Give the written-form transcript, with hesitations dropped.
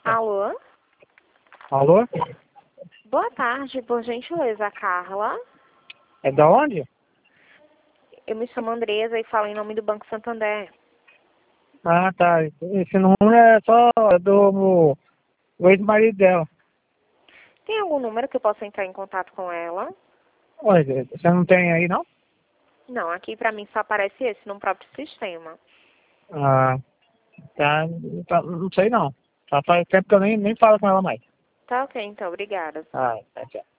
Alô? Alô? Boa tarde, por gentileza, Carla. É da onde? Eu me chamo Andresa e falo em nome do Banco Santander. Ah, tá. Esse número é só do ex-marido dela. Tem algum número que eu possa entrar em contato com ela? Olha, você não tem aí, não? Não, aqui pra mim só aparece esse no próprio sistema. Ah, tá. Não sei não. Já faz tempo que eu nem falo com ela mais. Tá ok, então, obrigada. Ah, tá, tchau.